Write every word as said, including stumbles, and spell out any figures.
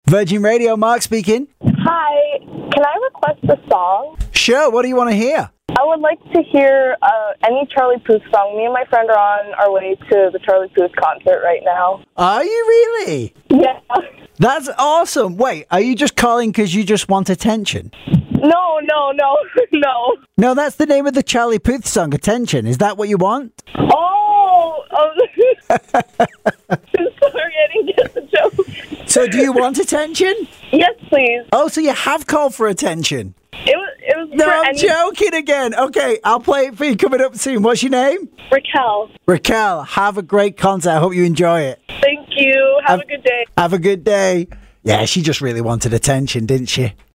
Virgin Radio, Mark speaking. Hi, can I request a song? Sure, what do you want to hear? I would like to hear uh, any Charlie Puth song. Me and my friend are on our way to the Charlie Puth concert right now. Are you really? Yeah. That's awesome. Wait, are you just calling because you just want attention? No, no, no, no. No, that's the name of the Charlie Puth song, Attention. Is that what you want? Oh, oh. Sorry, I didn't get the joke. So do you want attention? Yes, please. Oh, so you have called for attention? It was, it was No, for I'm any- joking again. Okay, I'll play it for you coming up soon. What's your name? Raquel. Raquel, have a great concert. I hope you enjoy it. Thank you. Have Have- a good day. Have a good day. Yeah, she just really wanted attention, didn't she?